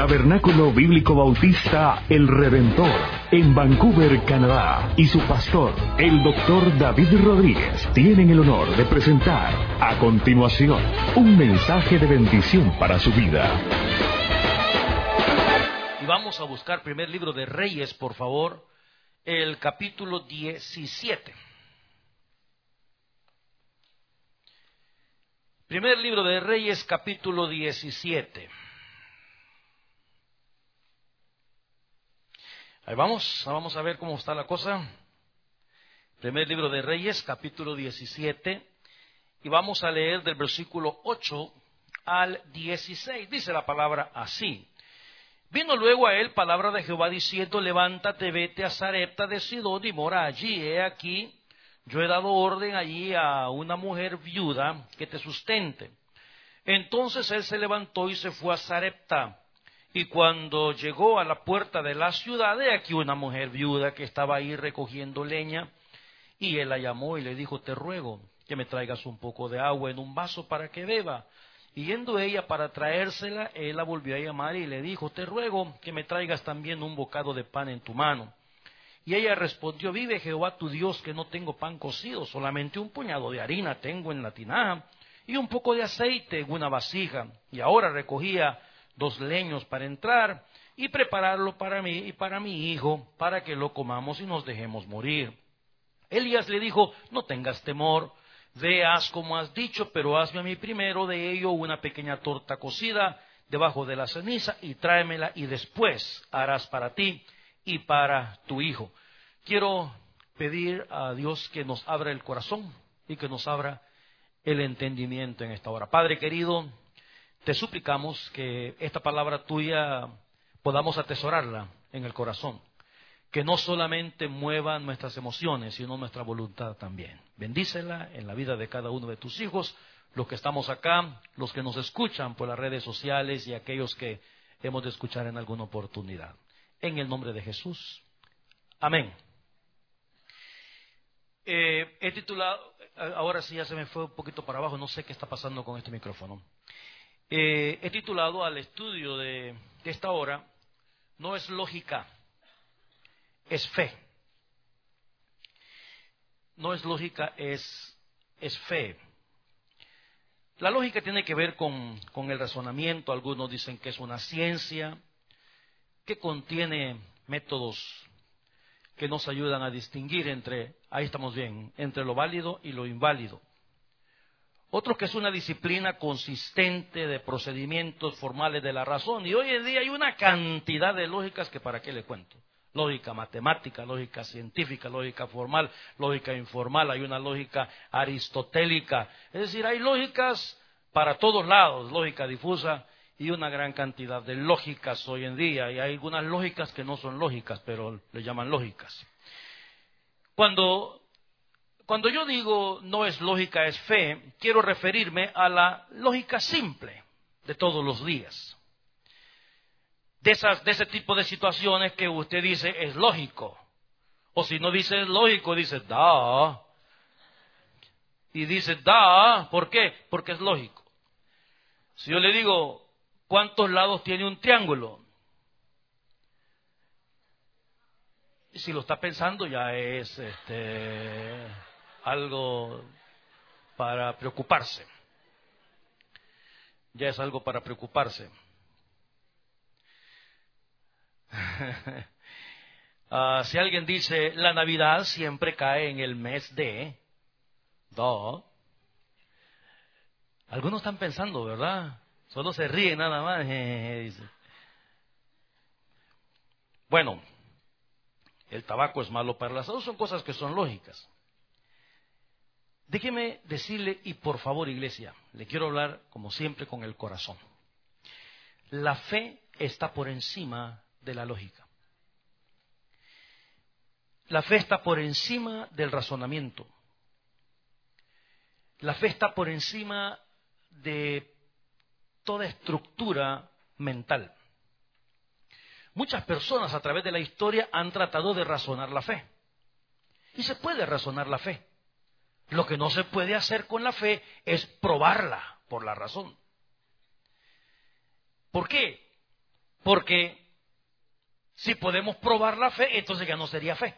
Tabernáculo Bíblico Bautista El Redentor, en Vancouver, Canadá, y su pastor, el Dr. David Rodríguez, tienen el honor de presentar a continuación un mensaje de bendición para su vida. Y vamos a buscar primer libro de Reyes, por favor, el capítulo 17. Primer libro de Reyes, capítulo 17. Ahí vamos a ver cómo está la cosa. Primer libro de Reyes, capítulo 17. Y vamos a leer del versículo 8 al 16. Dice la palabra así. Vino luego a él palabra de Jehová diciendo, levántate, vete a Sarepta de Sidón y mora allí. He aquí, yo he dado orden allí a una mujer viuda que te sustente. Entonces él se levantó y se fue a Sarepta. Y cuando llegó a la puerta de la ciudad, he aquí una mujer viuda que estaba ahí recogiendo leña. Y él la llamó y le dijo, te ruego que me traigas un poco de agua en un vaso para que beba. Y yendo ella para traérsela, él la volvió a llamar y le dijo, te ruego que me traigas también un bocado de pan en tu mano. Y ella respondió, vive Jehová tu Dios que no tengo pan cocido, solamente un puñado de harina tengo en la tinaja y un poco de aceite en una vasija. Y ahora recogía 2 leños para entrar y prepararlo para mí y para mi hijo, para que lo comamos y nos dejemos morir. Elías le dijo, no tengas temor, ve, haz como has dicho, pero hazme a mí primero de ello una pequeña torta cocida debajo de la ceniza y tráemela y después harás para ti y para tu hijo. Quiero pedir a Dios que nos abra el corazón y que nos abra el entendimiento en esta hora. Padre querido, te suplicamos que esta palabra tuya podamos atesorarla en el corazón, que no solamente mueva nuestras emociones, sino nuestra voluntad también. Bendícela en la vida de cada uno de tus hijos, los que estamos acá, los que nos escuchan por las redes sociales y aquellos que hemos de escuchar en alguna oportunidad. En el nombre de Jesús. Amén. He titulado, ahora sí ya se me fue un poquito para abajo, no sé qué está pasando con este micrófono. He titulado al estudio de esta hora, no es lógica, es fe. No es lógica, es fe. La lógica tiene que ver con el razonamiento. Algunos dicen que es una ciencia que contiene métodos que nos ayudan a distinguir ahí estamos bien, entre lo válido y lo inválido. Otros que es una disciplina consistente de procedimientos formales de la razón. Y hoy en día hay una cantidad de lógicas que para qué le cuento. Lógica matemática, lógica científica, lógica formal, lógica informal, hay una lógica aristotélica. Es decir, hay lógicas para todos lados, lógica difusa y una gran cantidad de lógicas hoy en día. Y hay algunas lógicas que no son lógicas, pero le llaman lógicas. Cuando yo digo no es lógica, es fe, quiero referirme a la lógica simple de todos los días. De ese tipo de situaciones que usted dice es lógico. O si no dice es lógico, dice da. Y dice da, ¿por qué? Porque es lógico. Si yo le digo, ¿cuántos lados tiene un triángulo? Y si lo está pensando ya es algo para preocuparse. Ya es algo para preocuparse. Si alguien dice la Navidad siempre cae en el mes de algunos están pensando, ¿verdad? Solo se ríen nada más. Bueno, el tabaco es malo para la salud, son cosas que son lógicas. Déjeme decirle, y por favor iglesia, le quiero hablar como siempre con el corazón. La fe está por encima de la lógica. La fe está por encima del razonamiento. La fe está por encima de toda estructura mental. Muchas personas a través de la historia han tratado de razonar la fe. Y se puede razonar la fe. Lo que no se puede hacer con la fe es probarla por la razón. ¿Por qué? Porque si podemos probar la fe, entonces ya no sería fe.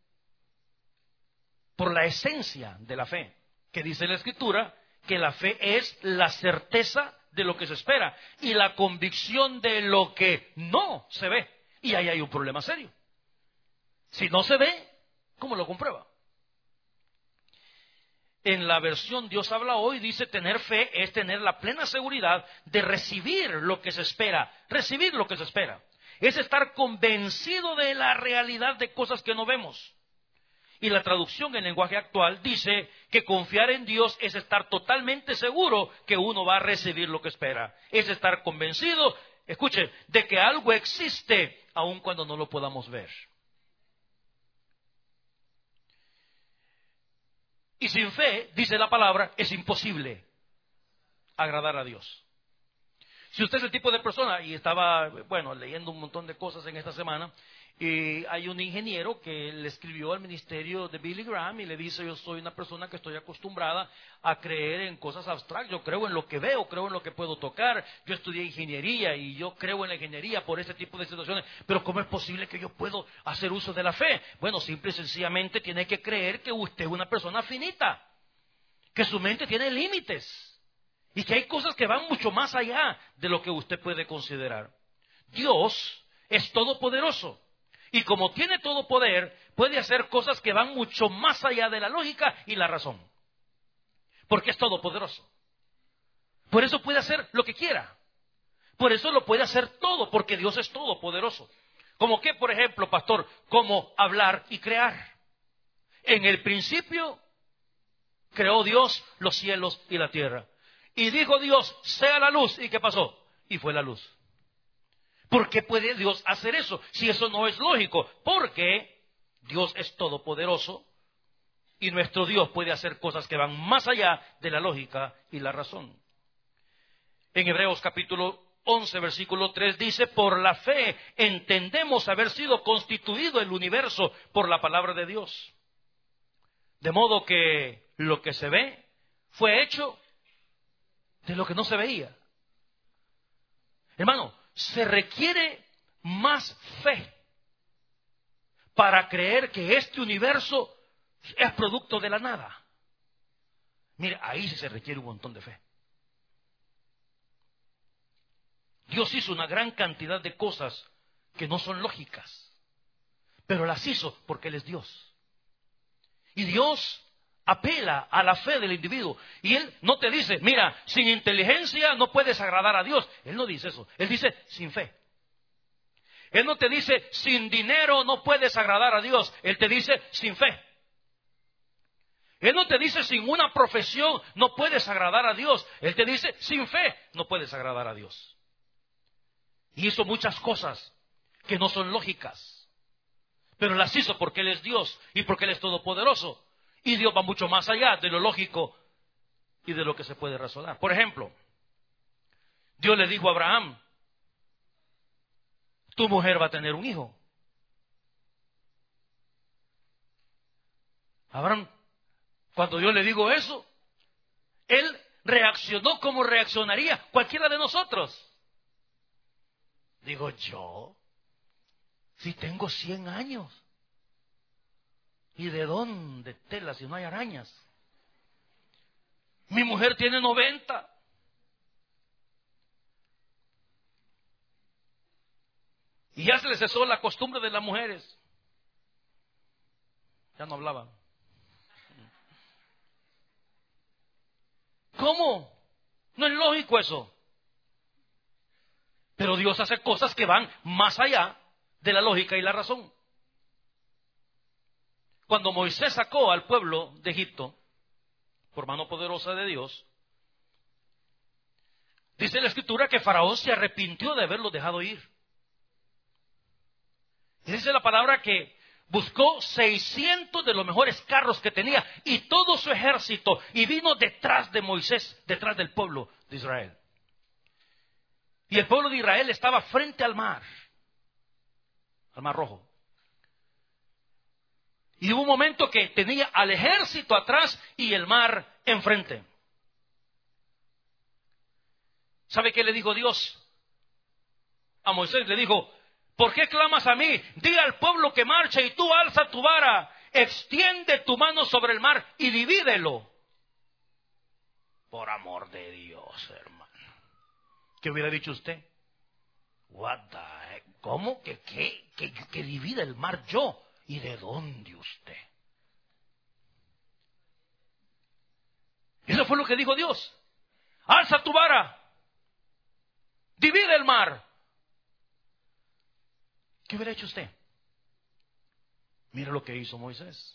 Por la esencia de la fe, que dice la Escritura, que la fe es la certeza de lo que se espera y la convicción de lo que no se ve. Y ahí hay un problema serio. Si no se ve, ¿cómo lo comprueba? En la versión Dios habla hoy, dice tener fe es tener la plena seguridad de recibir lo que se espera. Recibir lo que se espera. Es estar convencido de la realidad de cosas que no vemos. Y la traducción en lenguaje actual dice que confiar en Dios es estar totalmente seguro que uno va a recibir lo que espera. Es estar convencido, escuche, de que algo existe aun cuando no lo podamos ver. Y sin fe, dice la palabra, es imposible agradar a Dios. Si usted es el tipo de persona, y estaba, leyendo un montón de cosas en esta semana, y hay un ingeniero que le escribió al ministerio de Billy Graham y le dice: yo soy una persona que estoy acostumbrada a creer en cosas abstractas, yo creo en lo que veo, creo en lo que puedo tocar, yo estudié ingeniería y yo creo en la ingeniería por este tipo de situaciones, pero ¿cómo es posible que yo puedo hacer uso de la fe? Bueno, simple y sencillamente tiene que creer que usted es una persona finita, que su mente tiene límites. Y que hay cosas que van mucho más allá de lo que usted puede considerar. Dios es todopoderoso. Y como tiene todo poder, puede hacer cosas que van mucho más allá de la lógica y la razón. Porque es todopoderoso. Por eso puede hacer lo que quiera. Por eso lo puede hacer todo, porque Dios es todopoderoso. ¿Como qué, por ejemplo, pastor? Como hablar y crear. En el principio creó Dios los cielos y la tierra. Y dijo Dios, sea la luz. ¿Y qué pasó? Y fue la luz. ¿Por qué puede Dios hacer eso? Si eso no es lógico. Porque Dios es todopoderoso y nuestro Dios puede hacer cosas que van más allá de la lógica y la razón. En Hebreos capítulo 11, versículo 3 dice: por la fe entendemos haber sido constituido el universo por la palabra de Dios. De modo que lo que se ve fue hecho de lo que no se veía. Hermano, se requiere más fe para creer que este universo es producto de la nada. Mire, ahí sí se requiere un montón de fe. Dios hizo una gran cantidad de cosas que no son lógicas, pero las hizo porque Él es Dios. Y Dios apela a la fe del individuo. Y Él no te dice: mira, sin inteligencia no puedes agradar a Dios. Él no dice eso. Él dice: sin fe. Él no te dice: sin dinero no puedes agradar a Dios. Él te dice: sin fe. Él no te dice: sin una profesión no puedes agradar a Dios. Él te dice: sin fe no puedes agradar a Dios. Y hizo muchas cosas que no son lógicas, pero las hizo porque Él es Dios y porque Él es todopoderoso. Y Dios va mucho más allá de lo lógico y de lo que se puede razonar. Por ejemplo, Dios le dijo a Abraham: tu mujer va a tener un hijo. Abraham, cuando Dios le dijo eso, él reaccionó como reaccionaría cualquiera de nosotros. Digo, yo, si tengo 100 años, ¿y de dónde tela si no hay arañas? Mi mujer tiene 90. Y ya se les cesó la costumbre de las mujeres. Ya no hablaban. ¿Cómo? No es lógico eso. Pero Dios hace cosas que van más allá de la lógica y la razón. Cuando Moisés sacó al pueblo de Egipto, por mano poderosa de Dios, dice la Escritura que Faraón se arrepintió de haberlo dejado ir. Y dice la palabra que buscó 600 de los mejores carros que tenía y todo su ejército, y vino detrás de Moisés, detrás del pueblo de Israel. Y el pueblo de Israel estaba frente al mar Rojo. Y hubo un momento que tenía al ejército atrás y el mar enfrente. ¿Sabe qué le dijo Dios? a Moisés, le dijo, ¿por qué clamas a mí? Di al pueblo que marche y tú alza tu vara, extiende tu mano sobre el mar y divídelo. Por amor de Dios, hermano. ¿Qué hubiera dicho usted? What the heck? ¿Cómo que divide el mar yo? ¿Y de dónde usted? Eso fue lo que dijo Dios. Alza tu vara, divide el mar. ¿Qué hubiera hecho usted? Mira lo que hizo Moisés.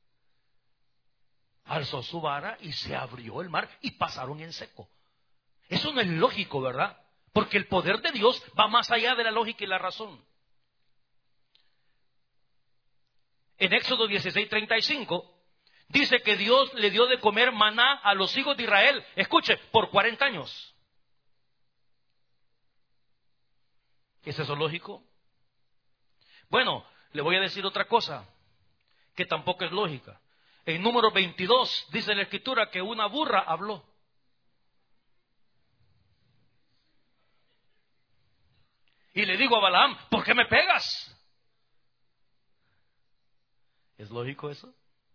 Alzó su vara y se abrió el mar y pasaron en seco. Eso no es lógico, ¿verdad? Porque el poder de Dios va más allá de la lógica y la razón. En Éxodo 16:35 dice que Dios le dio de comer maná a los hijos de Israel. Escuche, por 40 años. ¿Es eso lógico? Bueno, le voy a decir otra cosa que tampoco es lógica. En Número 22 dice la Escritura que una burra habló. Y le digo a Balaam, ¿por qué me pegas? ¿Es lógico eso?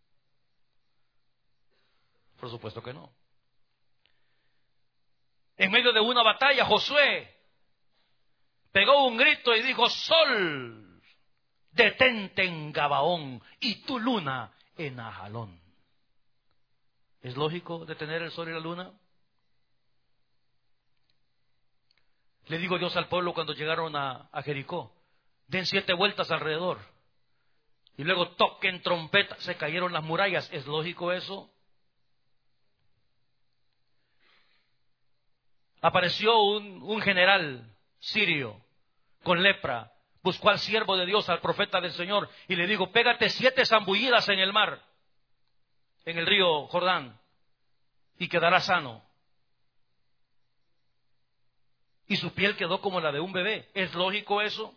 Por supuesto que no. En medio de una batalla, Josué pegó un grito y dijo, Sol, detente en Gabaón y tu luna en Ajalón. ¿Es lógico detener el sol y la luna? Le digo Dios al pueblo cuando llegaron a Jericó, den 7 vueltas alrededor. Y luego toquen trompeta, se cayeron las murallas. ¿Es lógico eso? Apareció un general sirio con lepra, buscó al siervo de Dios, al profeta del Señor, y le digo, pégate 7 zambullidas en el mar, en el río Jordán, y quedará sano. Y su piel quedó como la de un bebé. ¿Es lógico eso?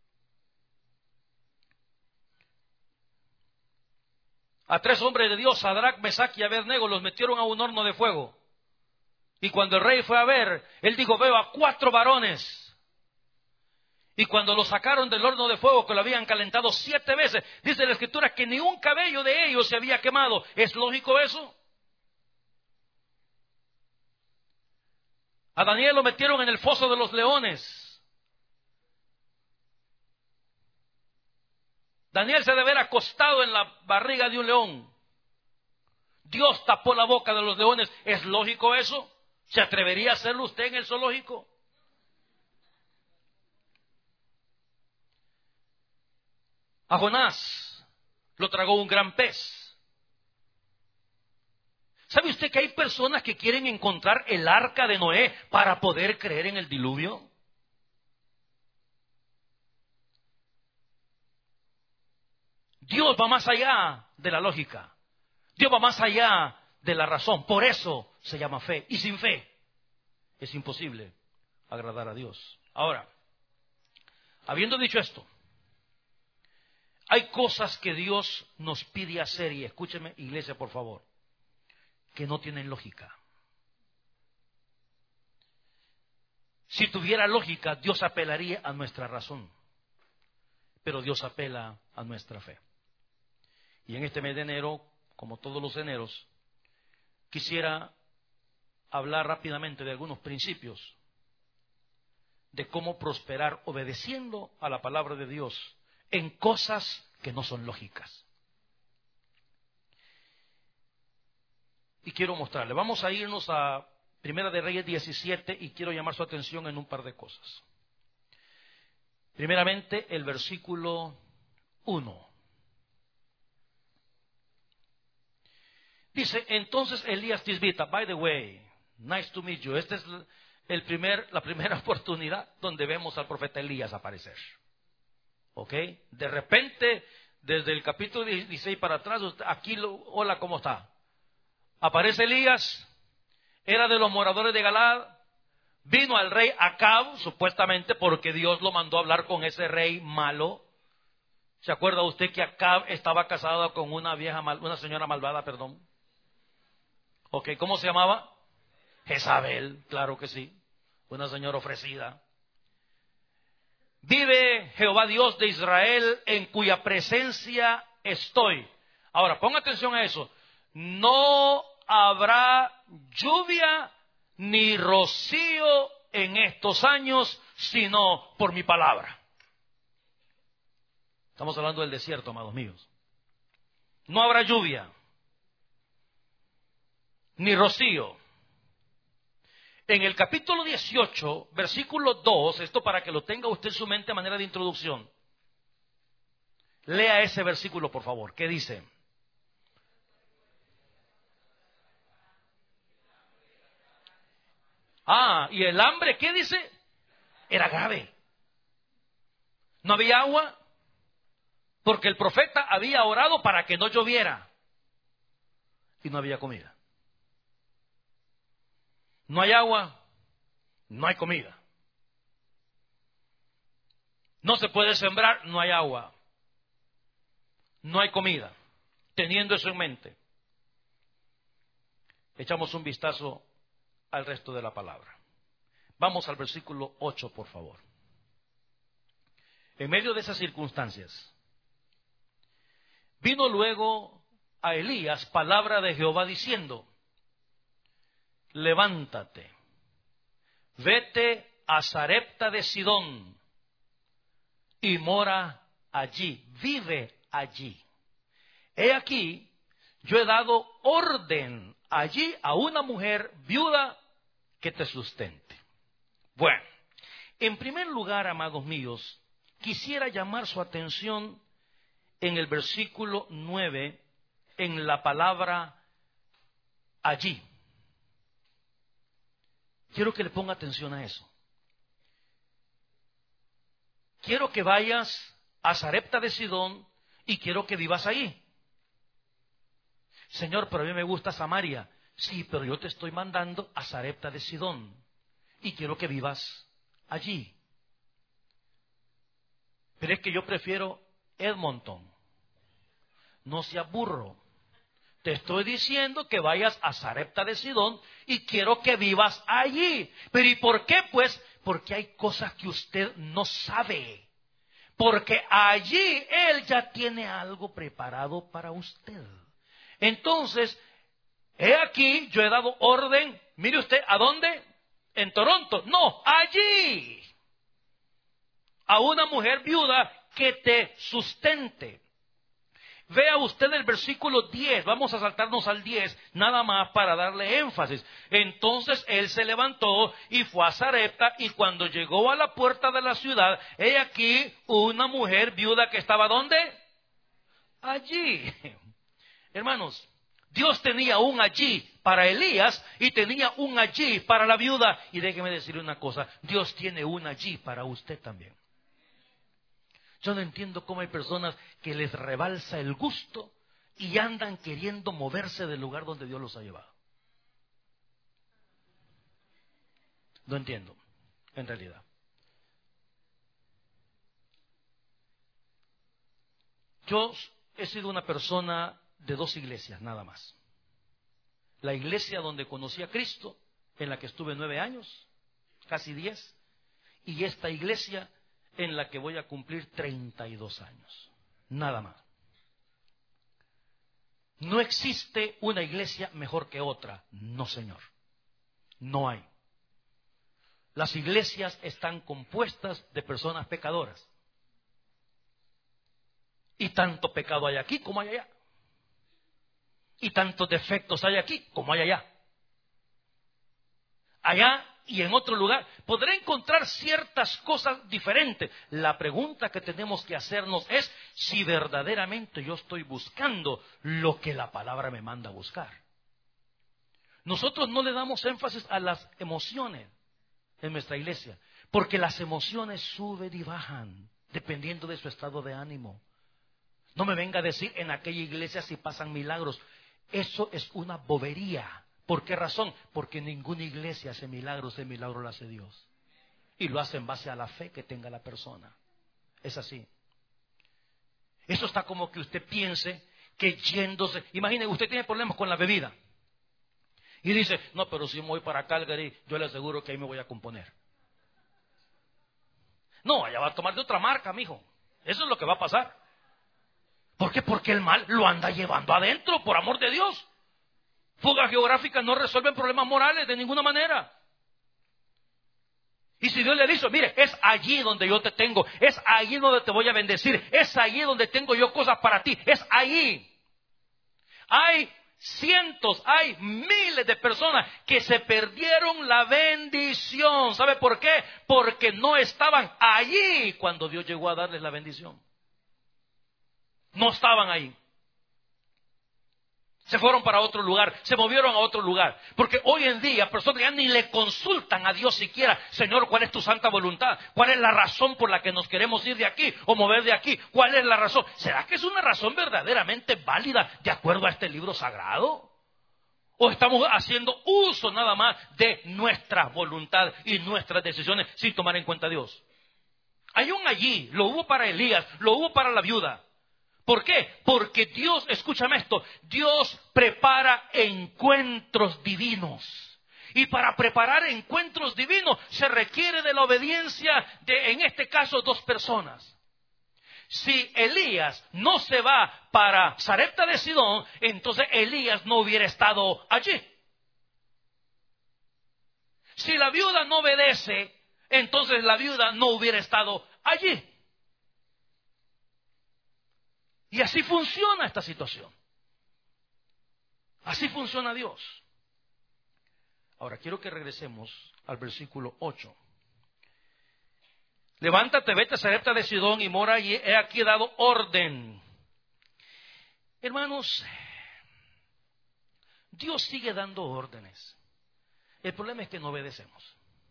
A 3 hombres de Dios, Sadrach, Mesach y Abednego, los metieron a un horno de fuego. Y cuando el rey fue a ver, él dijo, veo a 4 varones. Y cuando los sacaron del horno de fuego, que lo habían calentado 7 veces, dice la Escritura que ni un cabello de ellos se había quemado. ¿Es lógico eso? A Daniel lo metieron en el foso de los leones. Daniel se debe haber acostado en la barriga de un león. Dios tapó la boca de los leones. ¿Es lógico eso? ¿Se atrevería a hacerlo usted en el zoológico? A Jonás lo tragó un gran pez. ¿Sabe usted que hay personas que quieren encontrar el arca de Noé para poder creer en el diluvio? Dios va más allá de la lógica. Dios va más allá de la razón. Por eso se llama fe. Y sin fe es imposible agradar a Dios. Ahora, habiendo dicho esto, hay cosas que Dios nos pide hacer, y escúcheme, iglesia, por favor, que no tienen lógica. Si tuviera lógica, Dios apelaría a nuestra razón, pero Dios apela a nuestra fe. Y en este mes de enero, como todos los eneros, quisiera hablar rápidamente de algunos principios de cómo prosperar obedeciendo a la palabra de Dios en cosas que no son lógicas. Y quiero mostrarle. Vamos a irnos a Primera de Reyes 17 y quiero llamar su atención en un par de cosas. Primeramente, el versículo 1. Dice, entonces Elías Tisbita, by the way, nice to meet you. Esta es la primera oportunidad donde vemos al profeta Elías aparecer. ¿Ok? De repente, desde el capítulo 16 para atrás, aquí, hola, ¿cómo está? Aparece Elías, era de los moradores de Galaad, vino al rey Acab, supuestamente porque Dios lo mandó a hablar con ese rey malo. ¿Se acuerda usted que Acab estaba casado con una señora malvada, perdón? Ok, ¿cómo se llamaba? Jezabel, claro que sí, una señora ofrecida. Vive Jehová Dios de Israel, en cuya presencia estoy. Ahora, ponga atención a eso. No habrá lluvia ni rocío en estos años, sino por mi palabra. Estamos hablando del desierto, amados míos. No habrá lluvia ni rocío. En el capítulo 18, versículo 2, esto para que lo tenga usted en su mente a manera de introducción. Lea ese versículo, por favor. ¿Qué dice? Y el hambre, ¿qué dice? Era grave. No había agua, porque el profeta había orado para que no lloviera. Y no había comida. No hay agua, no hay comida. No se puede sembrar, no hay agua. No hay comida. Teniendo eso en mente, echamos un vistazo al resto de la palabra. Vamos al versículo 8, por favor. En medio de esas circunstancias, vino luego a Elías palabra de Jehová diciendo: levántate, vete a Sarepta de Sidón y mora allí, vive allí. He aquí, yo he dado orden allí a una mujer viuda que te sustente. Bueno, en primer lugar, amados míos, quisiera llamar su atención en el versículo 9, en la palabra allí. Quiero que le ponga atención a eso. Quiero que vayas a Sarepta de Sidón y quiero que vivas ahí. Señor, pero a mí me gusta Samaria. Sí, pero yo te estoy mandando a Sarepta de Sidón y quiero que vivas allí. Pero es que yo prefiero Edmonton. No seas burro. Te estoy diciendo que vayas a Sarepta de Sidón y quiero que vivas allí. Pero ¿y por qué? Pues porque hay cosas que usted no sabe. Porque allí Él ya tiene algo preparado para usted. Entonces, he aquí, yo he dado orden. Mire usted, ¿a dónde? ¿En Toronto? No, allí. A una mujer viuda que te sustente. Vea usted el versículo 10, vamos a saltarnos al 10, nada más para darle énfasis. Entonces él se levantó y fue a Sarepta, y cuando llegó a la puerta de la ciudad, he aquí una mujer viuda que estaba ¿dónde? Allí. Hermanos, Dios tenía un allí para Elías y tenía un allí para la viuda. Y déjeme decirle una cosa, Dios tiene un allí para usted también. Yo no entiendo cómo hay personas que les rebalsa el gusto y andan queriendo moverse del lugar donde Dios los ha llevado. No entiendo, en realidad. Yo he sido una persona de 2 iglesias, nada más. La iglesia donde conocí a Cristo, en la que estuve 9 años, casi 10, y esta iglesia en la que voy a cumplir 32 años. Nada más. No existe una iglesia mejor que otra. No, señor. No hay. Las iglesias están compuestas de personas pecadoras. Y tanto pecado hay aquí como hay allá. Y tantos defectos hay aquí como hay allá. Allá y en otro lugar podré encontrar ciertas cosas diferentes. La pregunta que tenemos que hacernos es si verdaderamente yo estoy buscando lo que la palabra me manda a buscar. Nosotros no le damos énfasis a las emociones en nuestra iglesia, porque las emociones suben y bajan dependiendo de su estado de ánimo. No me venga a decir en aquella iglesia si pasan milagros. Eso es una bobería. ¿Por qué razón? Porque ninguna iglesia hace milagros, el milagro lo hace Dios. Y lo hace en base a la fe que tenga la persona. Es así. Eso está como que usted piense que yéndose... Imagine, usted tiene problemas con la bebida. Y dice, no, pero si me voy para Calgary, yo le aseguro que ahí me voy a componer. No, allá va a tomar de otra marca, mijo. Eso es lo que va a pasar. ¿Por qué? Porque el mal lo anda llevando adentro, por amor de Dios. Fugas geográficas no resuelven problemas morales de ninguna manera. Y si Dios le dice, mire, es allí donde yo te tengo, es allí donde te voy a bendecir, es allí donde tengo yo cosas para ti, es allí. Hay cientos, hay miles de personas que se perdieron la bendición. ¿Sabe por qué? Porque no estaban allí cuando Dios llegó a darles la bendición. No estaban ahí. Se fueron para otro lugar, se movieron a otro lugar. Porque hoy en día personas ya ni le consultan a Dios siquiera. Señor, ¿cuál es tu santa voluntad? ¿Cuál es la razón por la que nos queremos ir de aquí o mover de aquí? ¿Cuál es la razón? ¿Será que es una razón verdaderamente válida de acuerdo a este libro sagrado? ¿O estamos haciendo uso nada más de nuestra voluntad y nuestras decisiones sin tomar en cuenta a Dios? Hay un allí, lo hubo para Elías, lo hubo para la viuda. ¿Por qué? Porque Dios, escúchame esto, Dios prepara encuentros divinos. Y para preparar encuentros divinos se requiere de la obediencia de, en este caso, dos personas. Si Elías no se va para Sarepta de Sidón, entonces Elías no hubiera estado allí. Si la viuda no obedece, entonces la viuda no hubiera estado allí. Y así funciona esta situación. Así funciona Dios. Ahora quiero que regresemos al versículo 8. Levántate, vete a Sarepta de Sidón y mora allí, he aquí dado orden. Hermanos, Dios sigue dando órdenes. El problema es que no obedecemos.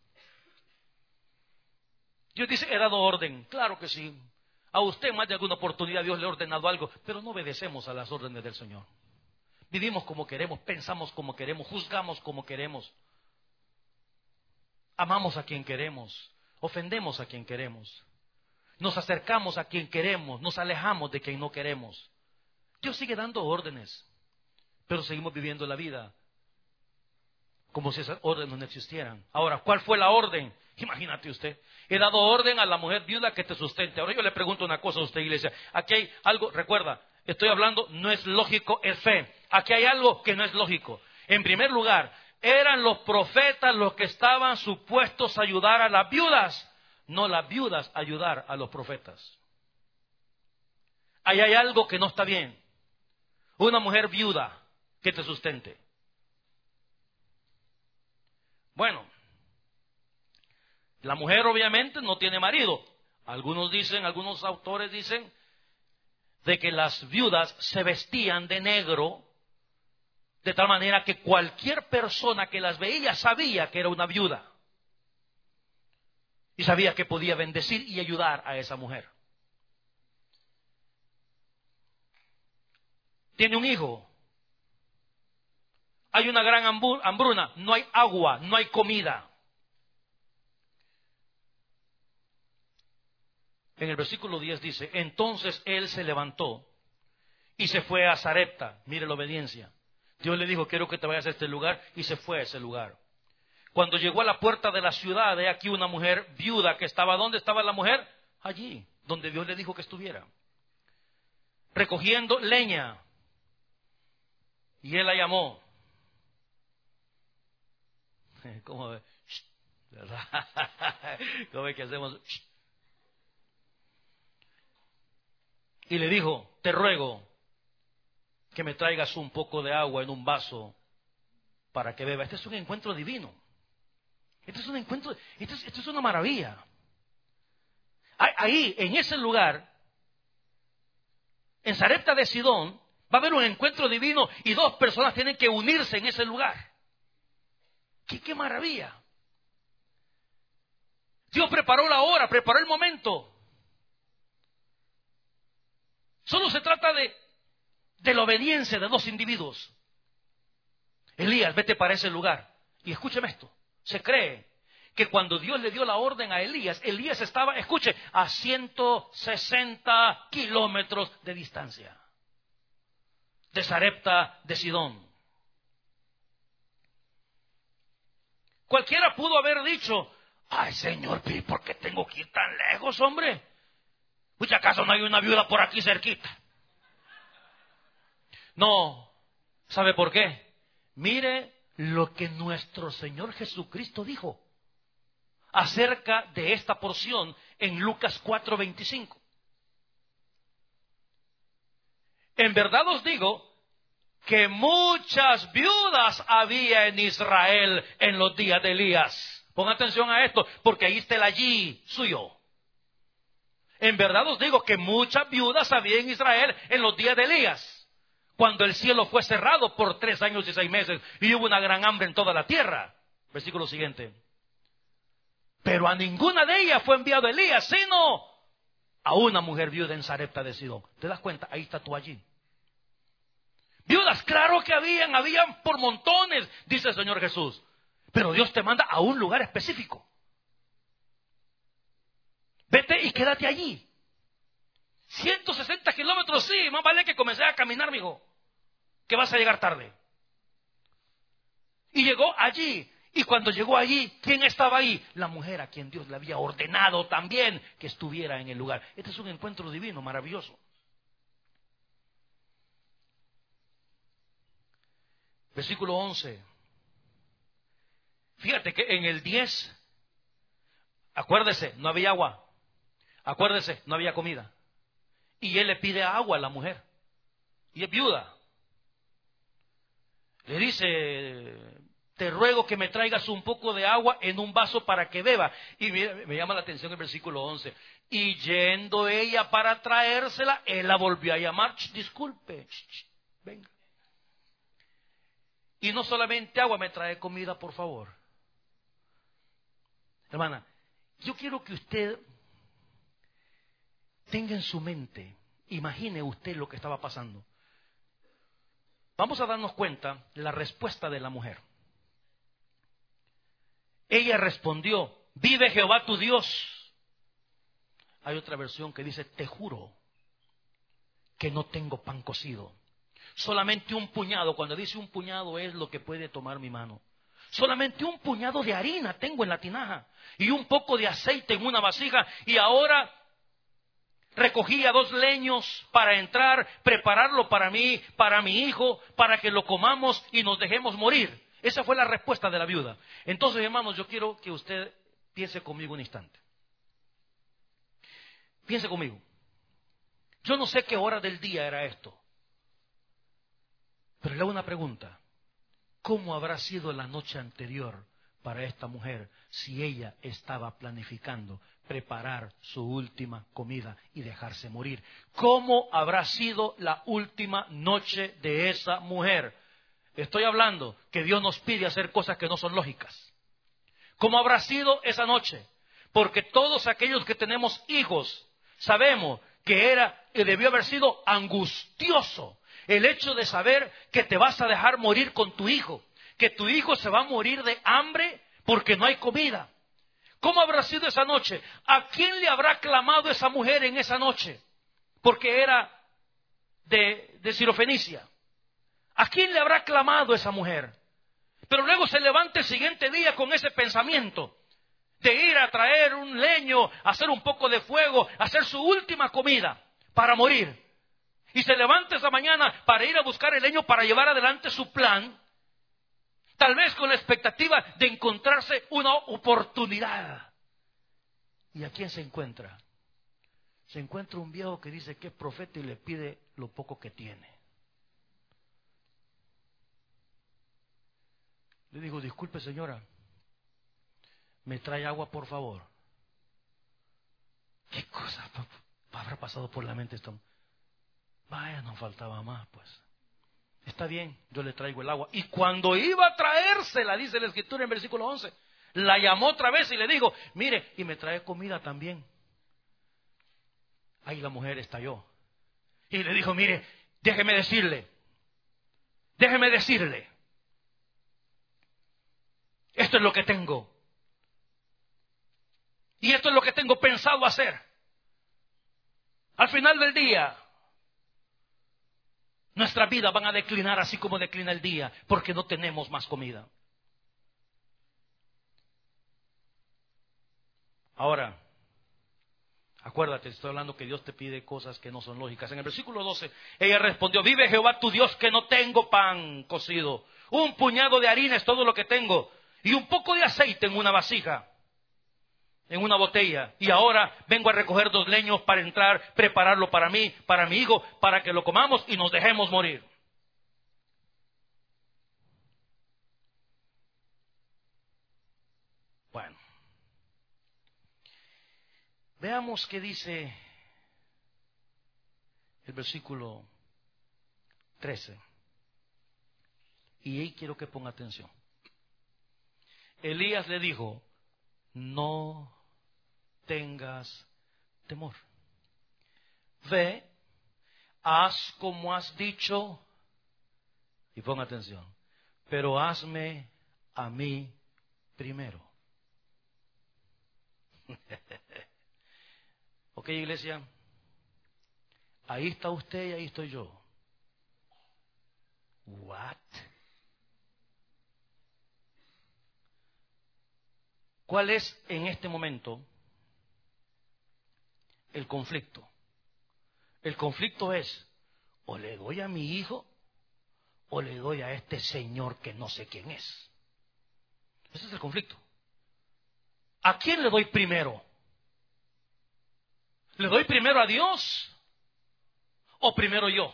Dios dice, he dado orden. Claro que sí. A usted más de alguna oportunidad Dios le ha ordenado algo, pero no obedecemos a las órdenes del Señor. Vivimos como queremos, pensamos como queremos, juzgamos como queremos. Amamos a quien queremos, ofendemos a quien queremos. Nos acercamos a quien queremos, nos alejamos de quien no queremos. Dios sigue dando órdenes, pero seguimos viviendo la vida como si esas órdenes no existieran. Ahora, ¿cuál fue la orden? Imagínate usted, he dado orden a la mujer viuda que te sustente. Ahora yo le pregunto una cosa a usted, iglesia. Aquí hay algo, recuerda, estoy hablando, no es lógico, es fe. Aquí hay algo que no es lógico. En primer lugar, eran los profetas los que estaban supuestos a ayudar a las viudas, no las viudas ayudar a los profetas. Ahí hay algo que no está bien. Una mujer viuda que te sustente. Bueno, la mujer obviamente no tiene marido. Algunos autores dicen de que las viudas se vestían de negro de tal manera que cualquier persona que las veía sabía que era una viuda y sabía que podía bendecir y ayudar a esa mujer. Tiene un hijo. Hay una gran hambruna, no hay agua, no hay comida. En el versículo 10 dice, entonces él se levantó y se fue a Sarepta. Mire la obediencia. Dios le dijo, quiero que te vayas a este lugar, y se fue a ese lugar. Cuando llegó a la puerta de la ciudad, he aquí una mujer viuda que estaba, ¿dónde estaba la mujer? Allí, donde Dios le dijo que estuviera, recogiendo leña. Y él la llamó. ¿Cómo ve? ¿Verdad? ¿Cómo es que hacemos? Y le dijo, te ruego que me traigas un poco de agua en un vaso para que beba. Este es un encuentro divino. Este es un encuentro, esto es una maravilla. Ahí, en ese lugar, en Sarepta de Sidón, va a haber un encuentro divino y dos personas tienen que unirse en ese lugar. ¡Qué maravilla! Dios preparó la hora, preparó el momento. Solo se trata de la obediencia de dos individuos. Elías, vete para ese lugar. Y escúcheme esto. Se cree que cuando Dios le dio la orden a Elías, Elías estaba, escuche, a 160 kilómetros de distancia de Sarepta de Sidón. Cualquiera pudo haber dicho, Ay, Señor, ¿por qué tengo que ir tan lejos, hombre? Pues, ¿acaso no hay una viuda por aquí cerquita? No. ¿Sabe por qué? Mire lo que nuestro Señor Jesucristo dijo acerca de esta porción en Lucas 4:25. En verdad os digo que muchas viudas había en Israel en los días de Elías. Ponga atención a esto, porque ahí está el allí suyo. En verdad os digo que muchas viudas había en Israel en los días de Elías, cuando el cielo fue cerrado por 3 años y 6 meses y hubo una gran hambre en toda la tierra. Versículo siguiente. Pero a ninguna de ellas fue enviado Elías, sino a una mujer viuda en Sarepta de Sidón. ¿Te das cuenta? Ahí está tú allí. Viudas, claro que habían por montones, dice el Señor Jesús. Pero Dios te manda a un lugar específico. Vete y quédate allí. 160 kilómetros, sí, más vale que comencé a caminar, mijo, que vas a llegar tarde. Y llegó allí. Y cuando llegó allí, ¿quién estaba ahí? La mujer a quien Dios le había ordenado también que estuviera en el lugar. Este es un encuentro divino, maravilloso. Versículo 11. Fíjate que en el 10, acuérdese, no había agua. Acuérdese, no había comida. Y él le pide agua a la mujer. Y es viuda. Le dice, te ruego que me traigas un poco de agua en un vaso para que beba. Y me llama la atención el versículo 11. Y yendo ella para traérsela, él la volvió a llamar. Disculpe, venga. Y no solamente agua, me trae comida, por favor. Hermana, yo quiero que usted tenga en su mente, imagine usted lo que estaba pasando. Vamos a darnos cuenta de la respuesta de la mujer. Ella respondió, vive Jehová tu Dios. Hay otra versión que dice, te juro que no tengo pan cocido. Solamente un puñado, cuando dice un puñado es lo que puede tomar mi mano. Solamente un puñado de harina tengo en la tinaja y un poco de aceite en una vasija. Y ahora recogía 2 leños para entrar, prepararlo para mí, para mi hijo, para que lo comamos y nos dejemos morir. Esa fue la respuesta de la viuda. Entonces, hermanos, yo quiero que usted piense conmigo un instante. Piense conmigo. Yo no sé qué hora del día era esto, pero le hago una pregunta. ¿Cómo habrá sido la noche anterior para esta mujer si ella estaba planificando preparar su última comida y dejarse morir? ¿Cómo habrá sido la última noche de esa mujer? Estoy hablando que Dios nos pide hacer cosas que no son lógicas. ¿Cómo habrá sido esa noche? Porque todos aquellos que tenemos hijos sabemos que debió haber sido angustioso el hecho de saber que te vas a dejar morir con tu hijo, que tu hijo se va a morir de hambre porque no hay comida. ¿Cómo habrá sido esa noche? ¿A quién le habrá clamado esa mujer en esa noche? Porque era de Sirofenicia. ¿A quién le habrá clamado esa mujer? Pero luego se levanta el siguiente día con ese pensamiento de ir a traer un leño, hacer un poco de fuego, hacer su última comida para morir. Y se levanta esa mañana para ir a buscar el leño para llevar adelante su plan, tal vez con la expectativa de encontrarse una oportunidad. ¿Y a quién se encuentra? Se encuentra un viejo que dice que es profeta y le pide lo poco que tiene. Le digo, disculpe señora, ¿me trae agua por favor? ¿Qué cosa habrá pasado por la mente esto? Vaya, no faltaba más, pues. Está bien, yo le traigo el agua. Y cuando iba a traérsela, dice la Escritura en versículo 11, la llamó otra vez y le dijo, mire, y me trae comida también. Ahí la mujer estalló. Y le dijo, mire, déjeme decirle. Esto es lo que tengo. Y esto es lo que tengo pensado hacer. Al final del día, nuestras vidas van a declinar así como declina el día, porque no tenemos más comida. Ahora, acuérdate, estoy hablando que Dios te pide cosas que no son lógicas. En el versículo 12, ella respondió: vive Jehová tu Dios que no tengo pan cocido. Un puñado de harina es todo lo que tengo. Y un poco de aceite en una vasija, en una botella. Y ahora vengo a recoger 2 leños para entrar, prepararlo para mí, para mi hijo, para que lo comamos y nos dejemos morir. Bueno, veamos qué dice el versículo 13. Y ahí quiero que ponga atención. Elías le dijo: no tengas temor. Ve, haz como has dicho, y pon atención, pero hazme a mí primero. Ok, iglesia, ahí está usted y ahí estoy yo. What? ¿Cuál es en este momento el conflicto? El conflicto es: o le doy a mi hijo o le doy a este señor que no sé quién es. Ese es el conflicto. ¿A quién le doy primero? ¿Le doy primero a Dios o primero yo?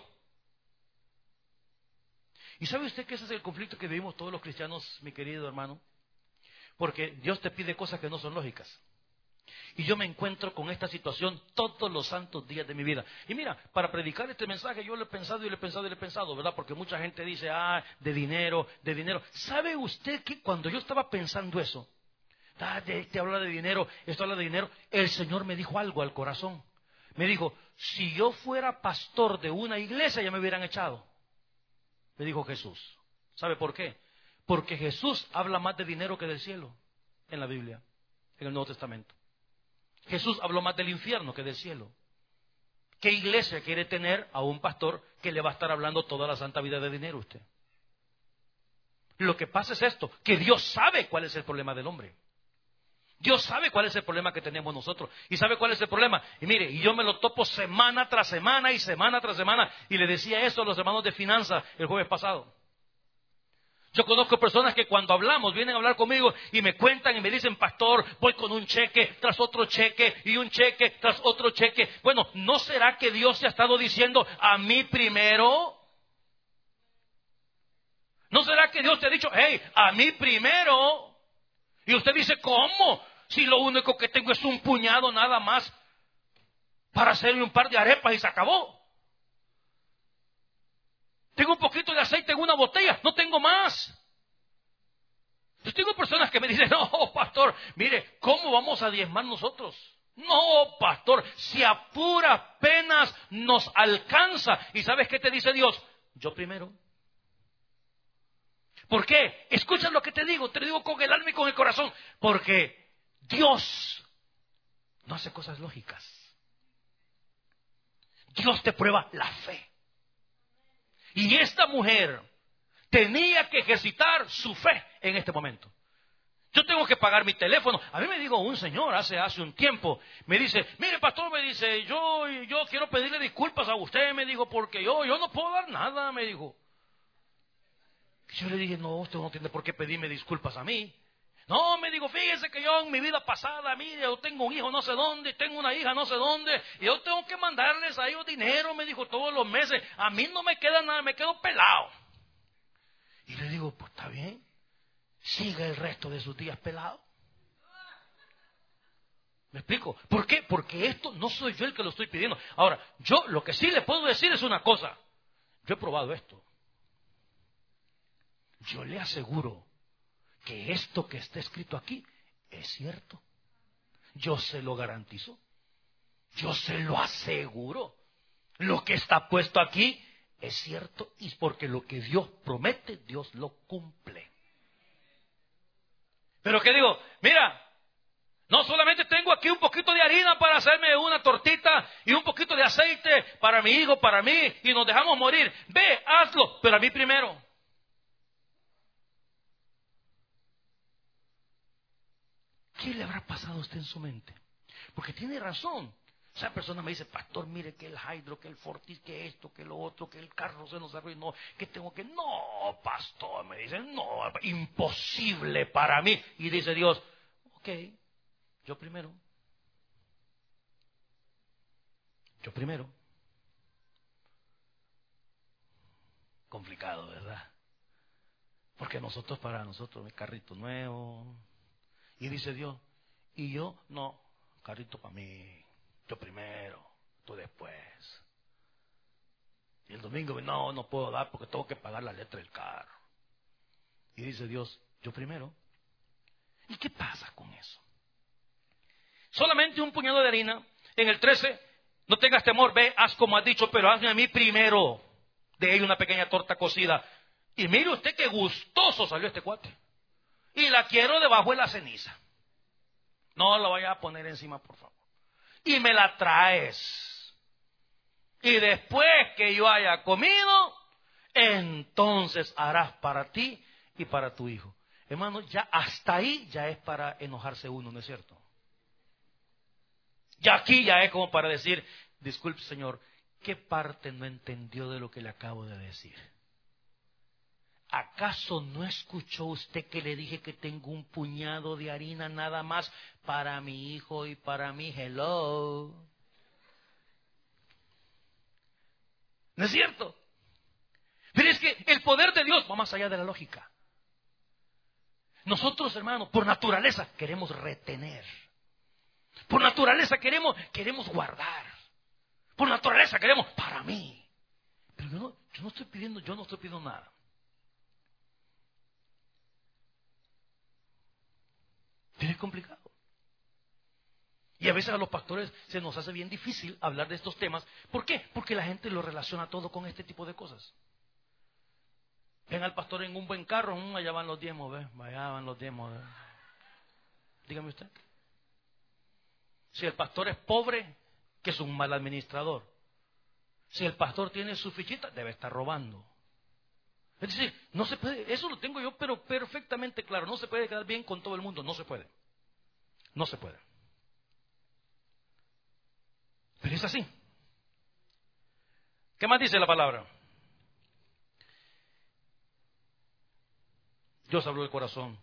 ¿Y sabe usted que ese es el conflicto que vivimos todos los cristianos, mi querido hermano? Porque Dios te pide cosas que no son lógicas. Y yo me encuentro con esta situación todos los santos días de mi vida. Y mira, para predicar este mensaje yo lo he pensado y lo he pensado y lo he pensado, ¿verdad? Porque mucha gente dice: de dinero, de dinero. ¿Sabe usted que cuando yo estaba pensando eso, te habla de dinero, esto habla de dinero, el Señor me dijo algo al corazón? Me dijo: si yo fuera pastor de una iglesia ya me hubieran echado. Me dijo Jesús. ¿Sabe por qué? Porque Jesús habla más de dinero que del cielo en la Biblia, en el Nuevo Testamento. Jesús habló más del infierno que del cielo. ¿Qué iglesia quiere tener a un pastor que le va a estar hablando toda la santa vida de dinero a usted? Lo que pasa es esto, que Dios sabe cuál es el problema del hombre. Dios sabe cuál es el problema que tenemos nosotros. Y sabe cuál es el problema. Y mire, y yo me lo topo semana tras semana y semana tras semana. Y le decía eso a los hermanos de finanzas el jueves pasado. Yo conozco personas que cuando hablamos vienen a hablar conmigo y me cuentan y me dicen: pastor, voy con un cheque tras otro cheque y un cheque tras otro cheque. Bueno, ¿no será que Dios te ha estado diciendo: a mí primero? ¿No será que Dios te ha dicho: hey, a mí primero? Y usted dice: ¿cómo? Si lo único que tengo es un puñado nada más para hacerme un par de arepas y se acabó. Tengo un poquito de aceite en una botella, no tengo más. Yo tengo personas que me dicen: no, pastor, mire, ¿cómo vamos a diezmar nosotros? No, pastor, si a puras penas nos alcanza. ¿Y sabes qué te dice Dios? Yo primero. ¿Por qué? Escucha lo que te digo con el alma y con el corazón. Porque Dios no hace cosas lógicas. Dios te prueba la fe. Y esta mujer tenía que ejercitar su fe en este momento. Yo tengo que pagar mi teléfono. A mí me dijo un señor hace un tiempo, me dice: mire, pastor, me dice, yo quiero pedirle disculpas a usted, me dijo, porque yo no puedo dar nada, me dijo. Yo le dije: no, usted no tiene por qué pedirme disculpas a mí. No, me dijo: fíjese que yo en mi vida pasada, mire, yo tengo un hijo no sé dónde, tengo una hija no sé dónde, y yo tengo que mandarles a ellos dinero, me dijo, todos los meses. A mí no me queda nada, me quedo pelado. Y le digo: pues está bien, siga el resto de sus días pelado. ¿Me explico? ¿Por qué? Porque esto no soy yo el que lo estoy pidiendo. Ahora, yo lo que sí le puedo decir es una cosa. Yo he probado esto. Yo le aseguro que esto que está escrito aquí es cierto. Yo se lo garantizo. Yo se lo aseguro. Lo que está puesto aquí es cierto, y porque lo que Dios promete, Dios lo cumple. Pero ¿qué digo? Mira, no solamente tengo aquí un poquito de harina para hacerme una tortita y un poquito de aceite para mi hijo, para mí, y nos dejamos morir. Ve, hazlo, pero a mí primero. ¿qué le habrá pasado a usted en su mente? Porque tiene razón. Esa persona me dice, pastor, mire que el hidro, que el Fortis, que esto, que lo otro, que el carro se nos arruinó, que tengo que... No, pastor, me dice, no, imposible para mí. Y dice Dios, ok, yo primero. Complicado, ¿verdad? Porque para nosotros, el carrito nuevo. Y dice Dios, y yo, no, carrito para mí. Yo primero, tú después. Y el domingo, no puedo dar porque tengo que pagar la letra del carro. Y dice Dios, yo primero. ¿Y qué pasa con eso? Solamente un puñado de harina. En el 13, no tengas temor, ve, haz como has dicho, pero hazme a mí primero de ella una pequeña torta cocida. Y mire usted qué gustoso salió este cuate. Y la quiero debajo de la ceniza. No la vaya a poner encima, por favor. Y me la traes. Y después que yo haya comido, entonces harás para ti y para tu hijo. Hermano, ya hasta ahí ya es para enojarse uno, ¿no es cierto? Ya aquí ya es como para decir, disculpe señor, ¿qué parte no entendió de lo que le acabo de decir? ¿Acaso no escuchó usted que le dije que tengo un puñado de harina nada más para mi hijo y para mí? Hello. ¿No es cierto? Pero es que el poder de Dios va más allá de la lógica. Nosotros, hermanos, por naturaleza queremos retener. Por naturaleza queremos guardar. Por naturaleza queremos para mí. Pero yo no estoy pidiendo nada. Es complicado. Y a veces a los pastores se nos hace bien difícil hablar de estos temas. ¿Por qué? Porque la gente lo relaciona todo con este tipo de cosas. Ven al pastor en un buen carro, allá van los diezmos, ¿ves? Allá van los diezmos, ¿ves? Dígame usted. Si el pastor es pobre, que es un mal administrador. Si el pastor tiene su fichita, debe estar robando. Es decir, no se puede, eso lo tengo yo, pero perfectamente claro, no se puede quedar bien con todo el mundo, no se puede. No se puede. Pero es así. ¿Qué más dice la palabra? Dios habló del corazón.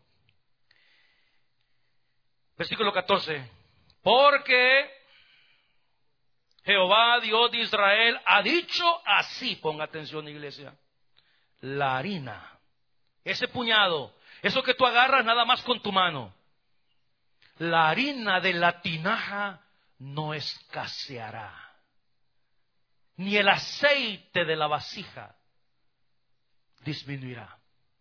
Versículo 14. Porque Jehová, Dios de Israel, ha dicho así, ponga atención, iglesia. La harina, ese puñado, eso que tú agarras nada más con tu mano, la harina de la tinaja no escaseará, ni el aceite de la vasija disminuirá.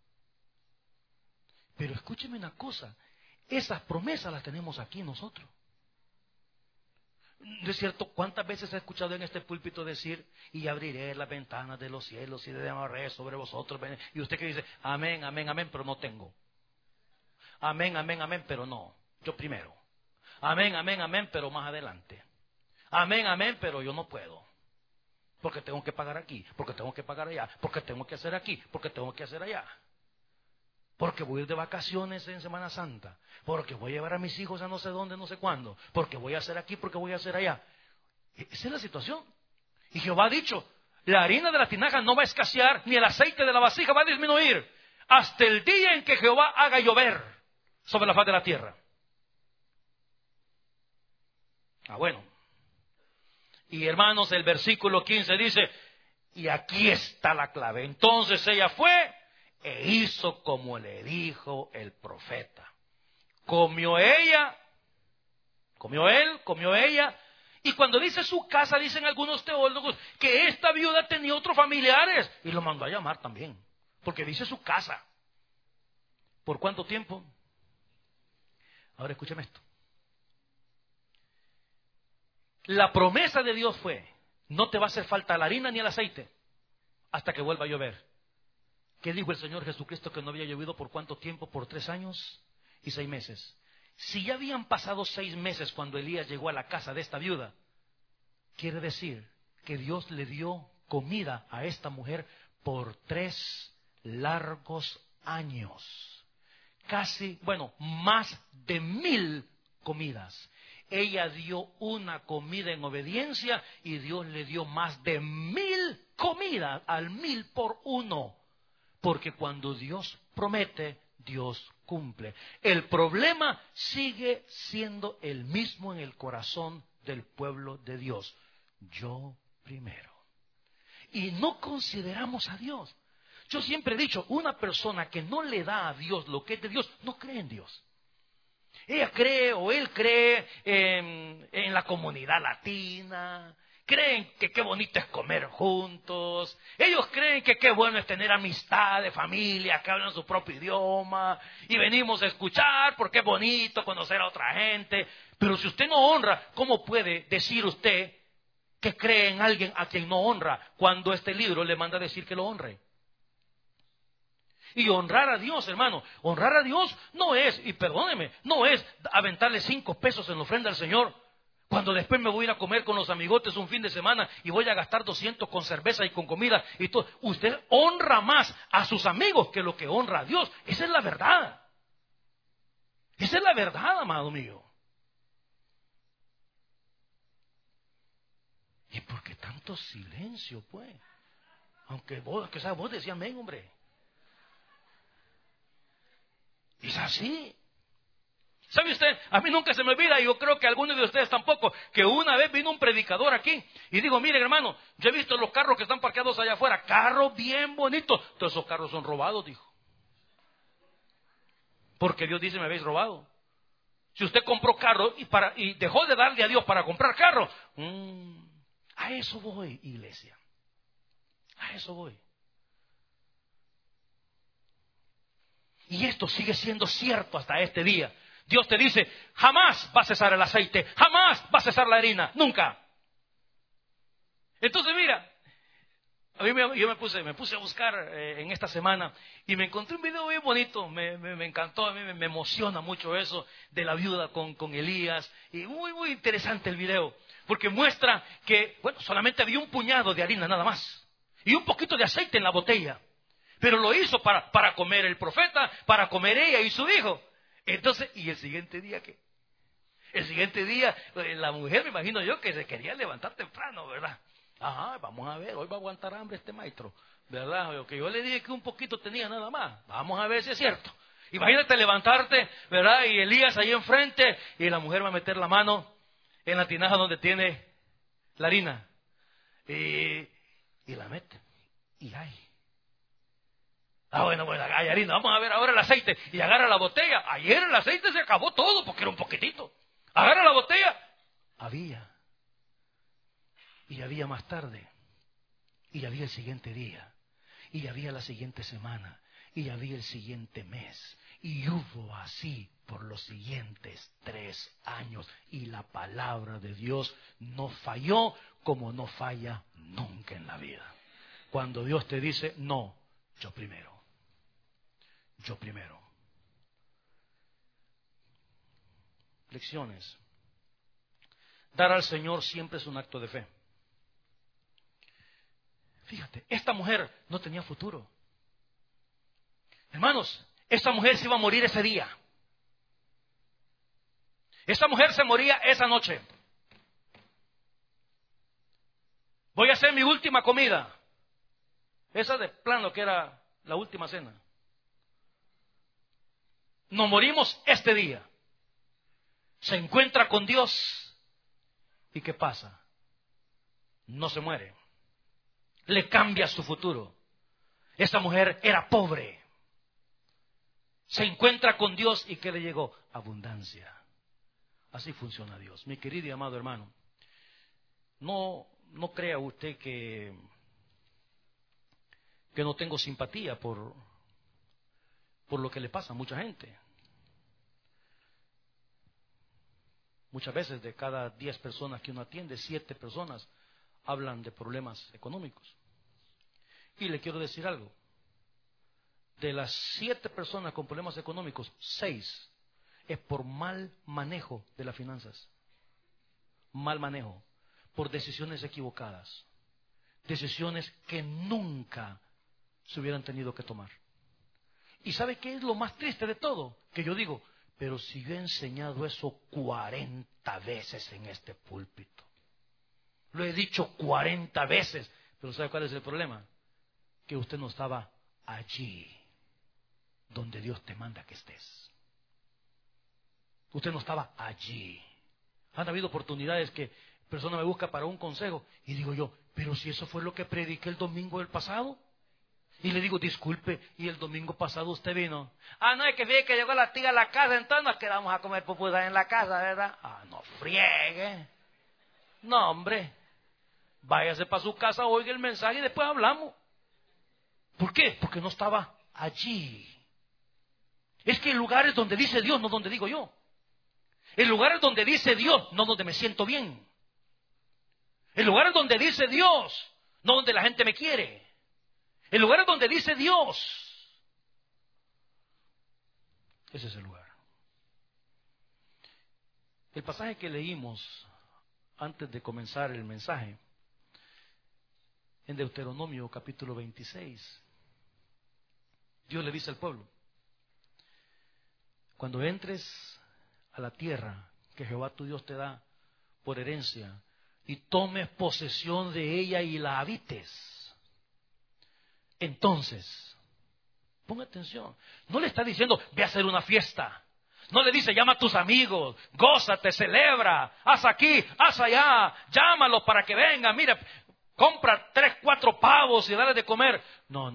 Pero escúcheme una cosa, esas promesas las tenemos aquí nosotros. ¿No es cierto? ¿Cuántas veces he escuchado en este púlpito decir, y abriré las ventanas de los cielos y derramaré sobre vosotros? Y usted que dice, amén, amén, amén, pero no tengo. Amén, amén, amén, pero no. Yo primero. Amén, amén, amén, pero más adelante. Amén, amén, pero yo no puedo. Porque tengo que pagar aquí, porque tengo que pagar allá, porque tengo que hacer aquí, porque tengo que hacer allá. Porque voy a ir de vacaciones en Semana Santa. Porque voy a llevar a mis hijos a no sé dónde, no sé cuándo. Porque voy a hacer aquí, porque voy a hacer allá. Esa es la situación. Y Jehová ha dicho, la harina de la tinaja no va a escasear, ni el aceite de la vasija va a disminuir, hasta el día en que Jehová haga llover sobre la faz de la tierra. Bueno. Y hermanos, el versículo 15 dice, y aquí está la clave. Entonces ella fue e hizo como le dijo el profeta. Comió ella, comió él, comió ella. Y cuando dice su casa, dicen algunos teólogos que esta viuda tenía otros familiares. Y lo mandó a llamar también, porque dice su casa. ¿Por cuánto tiempo? Ahora escúcheme esto. La promesa de Dios fue, no te va a hacer falta la harina ni el aceite hasta que vuelva a llover. ¿Qué dijo el Señor Jesucristo que no había llovido por cuánto tiempo? Por 3 años y 6 meses. Si ya habían pasado 6 meses cuando Elías llegó a la casa de esta viuda, quiere decir que Dios le dio comida a esta mujer por 3 largos años. más de 1000 comidas. Ella dio una comida en obediencia y Dios le dio más de 1000 comidas, al 1000 por uno. Porque cuando Dios promete, Dios cumple. El problema sigue siendo el mismo en el corazón del pueblo de Dios. Yo primero. Y no consideramos a Dios. Yo siempre he dicho, una persona que no le da a Dios lo que es de Dios, no cree en Dios. Ella cree o él cree en la comunidad latina, creen que qué bonito es comer juntos, ellos creen que qué bueno es tener amistad de familia que hablan su propio idioma y venimos a escuchar porque es bonito conocer a otra gente. Pero si usted no honra, ¿cómo puede decir usted que cree en alguien a quien no honra cuando este libro le manda a decir que lo honre? Y honrar a Dios, hermano, honrar a Dios no es, y perdóneme, no es aventarle 5 pesos en la ofrenda al Señor, cuando después me voy a ir a comer con los amigotes un fin de semana y voy a gastar 200 con cerveza y con comida y todo. Usted honra más a sus amigos que lo que honra a Dios. Esa es la verdad. Esa es la verdad, amado mío. ¿Y por qué tanto silencio, pues? Aunque vos decías amén, hombre. Es así. ¿Sabe usted? A mí nunca se me olvida, y yo creo que a algunos de ustedes tampoco, que una vez vino un predicador aquí y digo, miren hermano, yo he visto los carros que están parqueados allá afuera, carros bien bonitos, todos esos carros son robados, dijo. Porque Dios dice, me habéis robado. Si usted compró carro y dejó de darle a Dios para comprar carro, a eso voy, iglesia. A eso voy. Y esto sigue siendo cierto hasta este día. Dios te dice, jamás va a cesar el aceite, jamás va a cesar la harina, nunca. Entonces mira, yo me puse a buscar en esta semana y me encontré un video muy bonito, me encantó, a mí me emociona mucho eso de la viuda con Elías, y muy interesante el video, porque muestra que, solamente había un puñado de harina nada más, y un poquito de aceite en la botella. Pero lo hizo para comer el profeta, para comer ella y su hijo. Entonces, ¿y el siguiente día qué? El siguiente día, la mujer, me imagino yo, que se quería levantar temprano, ¿verdad? Ajá, vamos a ver, hoy va a aguantar hambre este maestro, ¿verdad? Que yo le dije que un poquito tenía nada más. Vamos a ver si es cierto. Imagínate levantarte, ¿verdad? Y Elías ahí enfrente, y la mujer va a meter la mano en la tinaja donde tiene la harina. Y la mete. Y ay. Bueno, hay harina, vamos a ver ahora el aceite. Y agarra la botella. Ayer el aceite se acabó todo porque era un poquitito. Agarra la botella. Había. Y había más tarde. Y había el siguiente día. Y había la siguiente semana. Y había el siguiente mes. Y hubo así por los siguientes 3 años. Y la palabra de Dios no falló como no falla nunca en la vida. Cuando Dios te dice, no, yo primero. Yo primero. Lecciones. Dar al Señor siempre es un acto de fe. Fíjate, esta mujer no tenía futuro. Hermanos, esta mujer se iba a morir ese día. Esta mujer se moría esa noche. Voy a hacer mi última comida. Esa de plano que era la última cena. Nos morimos este día. Se encuentra con Dios. ¿Y qué pasa? No se muere. Le cambia su futuro. Esta mujer era pobre. Se encuentra con Dios y ¿qué le llegó? Abundancia. Así funciona Dios. Mi querido y amado hermano, no crea usted que no tengo simpatía por lo que le pasa a mucha gente. Muchas veces de cada 10 personas que uno atiende, 7 personas hablan de problemas económicos. Y le quiero decir algo. De las 7 personas con problemas económicos, 6 es por mal manejo de las finanzas. Mal manejo. Por decisiones equivocadas. Decisiones que nunca se hubieran tenido que tomar. ¿Y sabe qué es lo más triste de todo? Que yo digo, pero si yo he enseñado eso 40 veces en este púlpito. Lo he dicho 40 veces. Pero ¿sabe cuál es el problema? Que usted no estaba allí donde Dios te manda que estés. Usted no estaba allí. Han habido oportunidades que persona me busca para un consejo y digo yo, pero si eso fue lo que prediqué el domingo del pasado. Y le digo, disculpe, ¿y el domingo pasado usted vino? Ah, no, es que vi que llegó la tía a la casa, entonces nos quedamos a comer pupusas en la casa, ¿verdad? Ah, no friegue. No, hombre. Váyase para su casa, oiga el mensaje y después hablamos. ¿Por qué? Porque no estaba allí. Es que el lugar es donde dice Dios, no donde digo yo. El lugar es donde dice Dios, no donde me siento bien. El lugar es donde dice Dios, no donde la gente me quiere. El lugar es donde dice Dios. Ese es el lugar. El pasaje que leímos antes de comenzar el mensaje, en Deuteronomio capítulo 26, Dios le dice al pueblo, cuando entres a la tierra que Jehová tu Dios te da por herencia y tomes posesión de ella y la habites, entonces, ponga atención, no le está diciendo, ve a hacer una fiesta. No le dice, llama a tus amigos, gózate, celebra, haz aquí, haz allá, llámalos para que vengan, mira, compra 3, 4 pavos y dale de comer. No.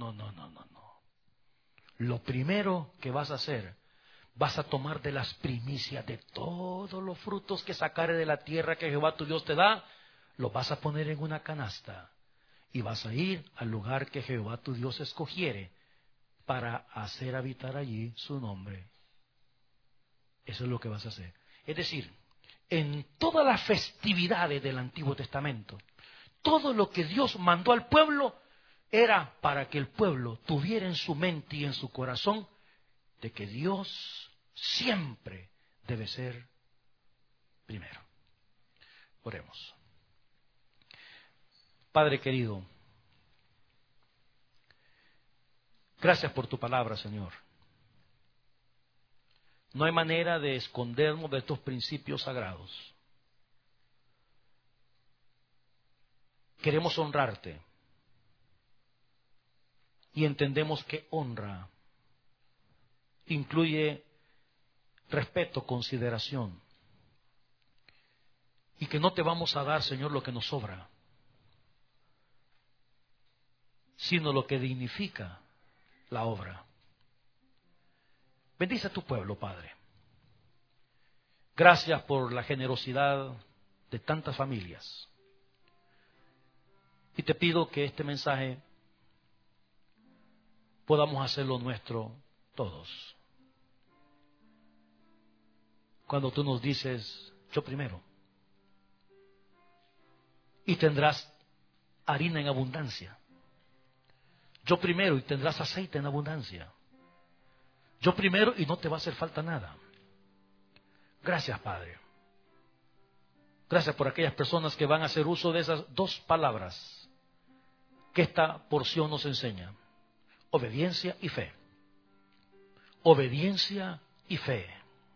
Lo primero que vas a hacer, vas a tomar de las primicias de todos los frutos que sacare de la tierra que Jehová tu Dios te da, los vas a poner en una canasta. Y vas a ir al lugar que Jehová tu Dios escogiere para hacer habitar allí su nombre. Eso es lo que vas a hacer. Es decir, en todas las festividades del Antiguo Testamento, todo lo que Dios mandó al pueblo era para que el pueblo tuviera en su mente y en su corazón de que Dios siempre debe ser primero. Oremos. Padre querido, gracias por tu palabra, Señor. No hay manera de escondernos de estos principios sagrados. Queremos honrarte y entendemos que honra incluye respeto, consideración, y que no te vamos a dar, Señor, lo que nos sobra, sino lo que dignifica la obra. Bendice a tu pueblo, Padre. Gracias por la generosidad de tantas familias. Y te pido que este mensaje podamos hacerlo nuestro todos. Cuando tú nos dices, yo primero, y tendrás harina en abundancia. Yo primero y tendrás aceite en abundancia. Yo primero y no te va a hacer falta nada. Gracias, Padre. Gracias por aquellas personas que van a hacer uso de esas 2 palabras que esta porción nos enseña. Obediencia y fe. Obediencia y fe.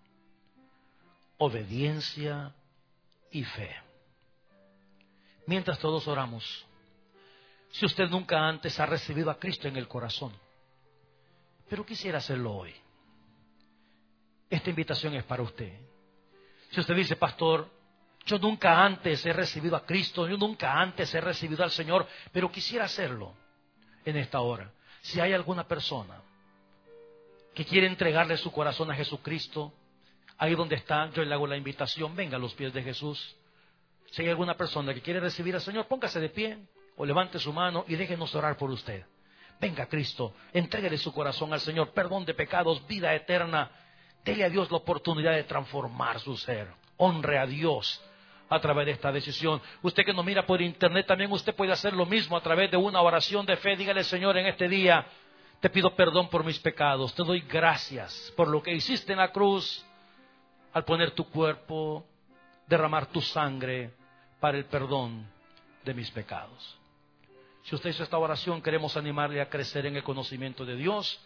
Obediencia y fe. Mientras todos oramos, si usted nunca antes ha recibido a Cristo en el corazón, pero quisiera hacerlo hoy, esta invitación es para usted. Si usted dice, pastor, yo nunca antes he recibido a Cristo, yo nunca antes he recibido al Señor, pero quisiera hacerlo en esta hora. Si hay alguna persona que quiere entregarle su corazón a Jesucristo, ahí donde está, yo le hago la invitación, venga a los pies de Jesús. Si hay alguna persona que quiere recibir al Señor, póngase de pie o levante su mano y déjenos orar por usted. Venga Cristo, entréguele su corazón al Señor, perdón de pecados, vida eterna. Dele a Dios la oportunidad de transformar su ser. Honre a Dios a través de esta decisión. Usted que nos mira por internet, también usted puede hacer lo mismo a través de una oración de fe. Dígale, Señor, en este día te pido perdón por mis pecados. Te doy gracias por lo que hiciste en la cruz al poner tu cuerpo, derramar tu sangre para el perdón de mis pecados. Si usted hizo esta oración, queremos animarle a crecer en el conocimiento de Dios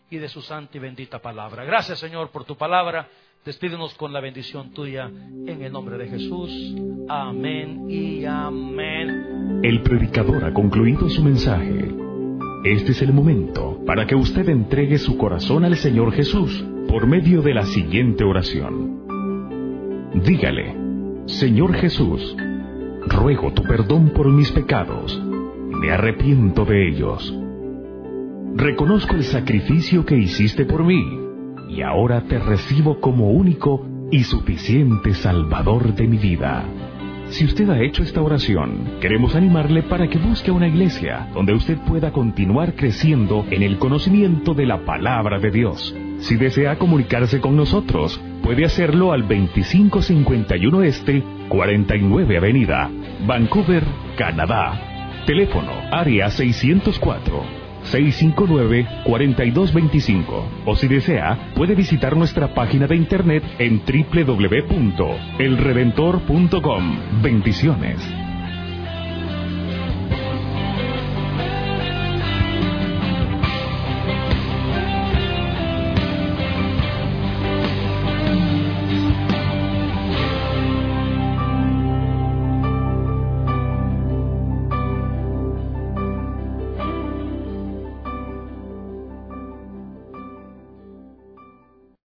y de su santa y bendita palabra. Gracias, Señor, por tu palabra. Despídenos con la bendición tuya en el nombre de Jesús. Amén y amén. El predicador ha concluido su mensaje. Este es el momento para que usted entregue su corazón al Señor Jesús por medio de la siguiente oración. Dígale: Señor Jesús, ruego tu perdón por mis pecados. Me arrepiento de ellos. Reconozco el sacrificio que hiciste por mí y ahora te recibo como único y suficiente Salvador de mi vida. Si usted ha hecho esta oración, queremos animarle para que busque una iglesia donde usted pueda continuar creciendo en el conocimiento de la palabra de Dios. Si desea comunicarse con nosotros, puede hacerlo al 2551 Este, 49 Avenida, Vancouver, Canadá. Teléfono área 604-659-4225. O si desea, puede visitar nuestra página de internet en www.elredentor.com. Bendiciones.